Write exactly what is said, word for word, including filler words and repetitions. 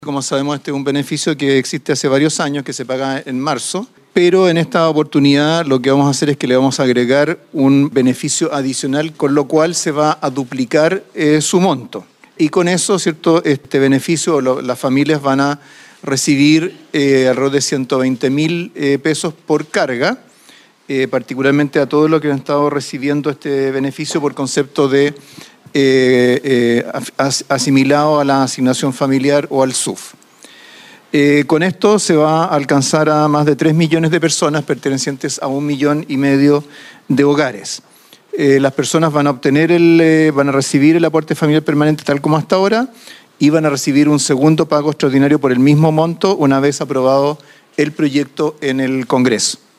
Como sabemos, este es un beneficio que existe hace varios años, que se paga en marzo, pero en esta oportunidad lo que vamos a hacer es que le vamos a agregar un beneficio adicional, con lo cual se va a duplicar eh, su monto. Y con eso, ¿cierto?, este beneficio, lo, las familias van a recibir eh, alrededor de ciento veinte mil eh, pesos por carga, eh, particularmente a todos los que han estado recibiendo este beneficio por concepto de Eh, eh, as, asimilado a la asignación familiar o al S U F. Eh, con esto se va a alcanzar a más de tres millones de personas pertenecientes a un millón y medio de hogares. Eh, las personas van a obtener el, eh, van a recibir el aporte familiar permanente tal como hasta ahora y van a recibir un segundo pago extraordinario por el mismo monto una vez aprobado el proyecto en el Congreso.